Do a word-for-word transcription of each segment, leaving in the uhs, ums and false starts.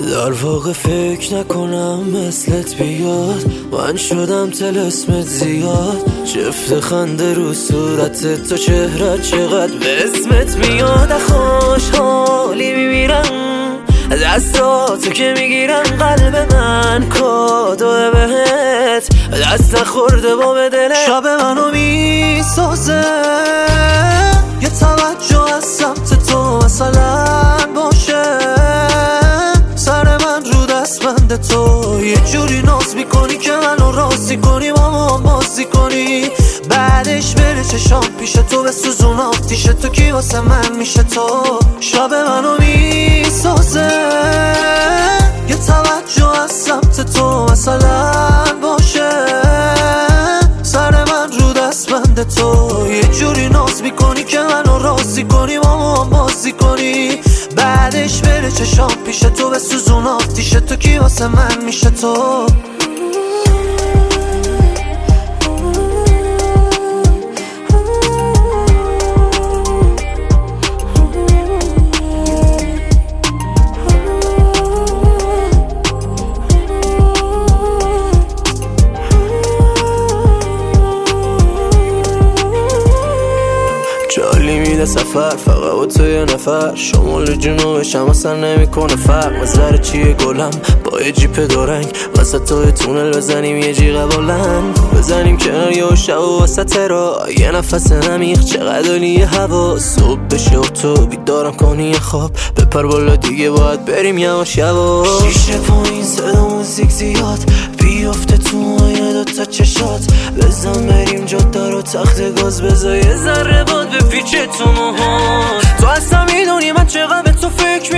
در واقع فکر نکنم مثلت بیاد، من شدم طلسمت زیاد. چفت خنده رو صورت تو، چهره چقدر به اسمت میاد. خوشحالی میمیرم دستاتو که میگیرم، قلب من کادو بهت دست نخورده با به دلت. شب منو میسازه یه توجه از سمت تو مثلا باشه، سر من رو دست بند تو یه جوری ناز میکنی که منو راضی کنی، با ما بازی کنی، بعدش بره چشام پیش تو به سوزون آتیش تو، کی واسه من میشه تو. شب منو میسازه یه توجه از سمت تو مثلا باشه، سر من رو دست بند تو یه جوری ناز میکنی که منو راضی کنی، با ما بازی کنی، بعدش بره چشام پیش تو به سوزون آتیش تو، کی واسه من میشه تو. جالی میده سفر فقط با تو یه نفر، شمال جنوبش هم اصلا نمیکنه فرق. نظر چیه گلم با یه جیپ دورنگ، وسط توی تونل بزنیم یه جیغ بلند، بزنیم کنار یه شب و وسط را یه نفس نمیخ، چقدر عالی هوا. صبح بشه و تو بیدارم کنی یه خواب، بپر بالا دیگه باید بریم یواش یواش. شیشه پایین صدا موزیک زیاد، بیافته تو آینه دوتا چشات، بزن بریم جاده رو تخت گاز، بزا یه ذره باد به پیچه تو موهات. تو اصلا میدونی من چقدر به تو فکر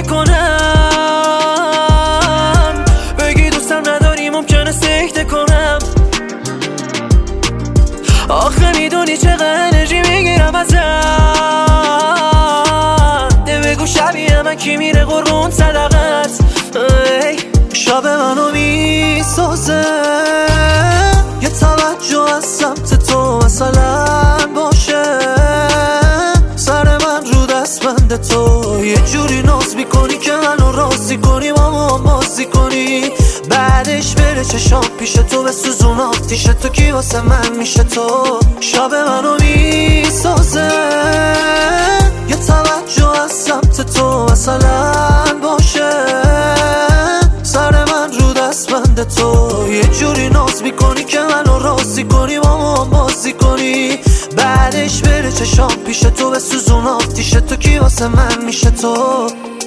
میکنم، بگی دوستم نداری ممکنه سکته کنم، آخه میدونی چقدر انرژی میگیرم ازت. ده بگو شبیه من کی میره قربون صدقت. شب منو میسازه یه توجه از سمت تو مثلا باشه، سر من رو دست بند تو یه جوری ناز میکنی که منو راضی کنی، با ما بازی کنی، بعدش بره چشام پیش تو به سوزون آتیش تو، کی واسه من میشه تو. شب منو میسازه یه توجه از سمت تو مثلا باشه، سر من رو دست بند تو یه جوری ناز میکنی که منو راضی کنی، با ما بازی کنی، بعدش بره چشام پیش تو به سوزون آتیش تو، کی واسه من میشه تو.